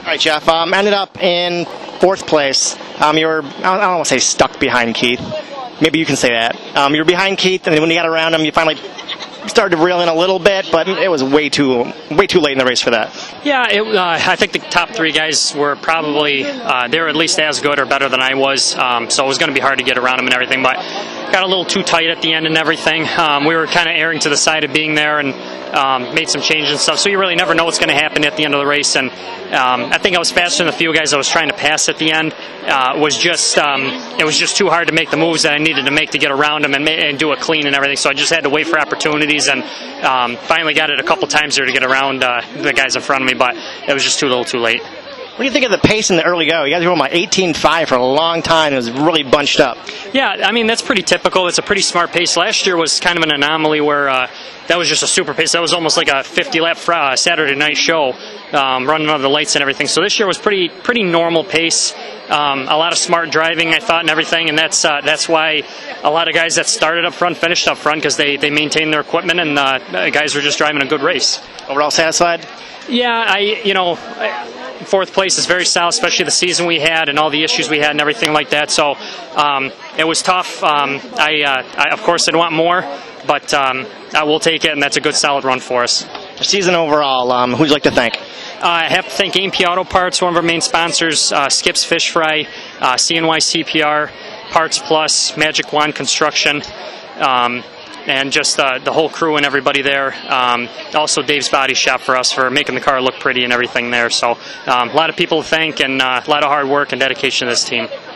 All right, Jeff. Ended up in fourth place. You were, I don't want to say stuck behind Keith. Maybe you can say that. You were behind Keith, and then when you got around him, you finally started to reel in a little bit, but it was way too late in the race for that. Yeah, I think the top three guys were probably, they were at least as good or better than I was, so it was going to be hard to get around them and everything, but got a little too tight at the end and everything. We were kind of erring to the side of being there and made some changes and stuff, so you really never know what's going to happen at the end of the race, and I think I was faster than the few guys I was trying to pass at the end. It was just too hard to make the moves that I needed to make to get around them and do a clean and everything, so I just had to wait for opportunities, and finally got it a couple times there to get around the guys in front of me, but it was just too little too late. What do you think of the pace in the early go? You guys were going about 18.5 for a long time. It was really bunched up. Yeah, I mean, that's pretty typical. It's a pretty smart pace. Last year was kind of an anomaly where that was just a super pace. That was almost like a 50-lap Saturday night show, running under the lights and everything. So this year was pretty normal pace. A lot of smart driving, I thought, and everything, and that's why a lot of guys that started up front finished up front, because they maintained their equipment, and guys were just driving a good race. Overall satisfied? Yeah, fourth place is very solid, especially the season we had and all the issues we had and everything like that. So it was tough. I of course I'd want more, but I will take it, and that's a good solid run for us. The season overall, who'd you like to thank? I have to thank A&P Auto Parts, one of our main sponsors, Skip's Fish Fry, CNY CPR, Parts Plus, Magic Wand Construction, and just the whole crew and everybody there. Also Dave's Body Shop for us for making the car look pretty and everything there. So a lot of people to thank, and a lot of hard work and dedication to this team.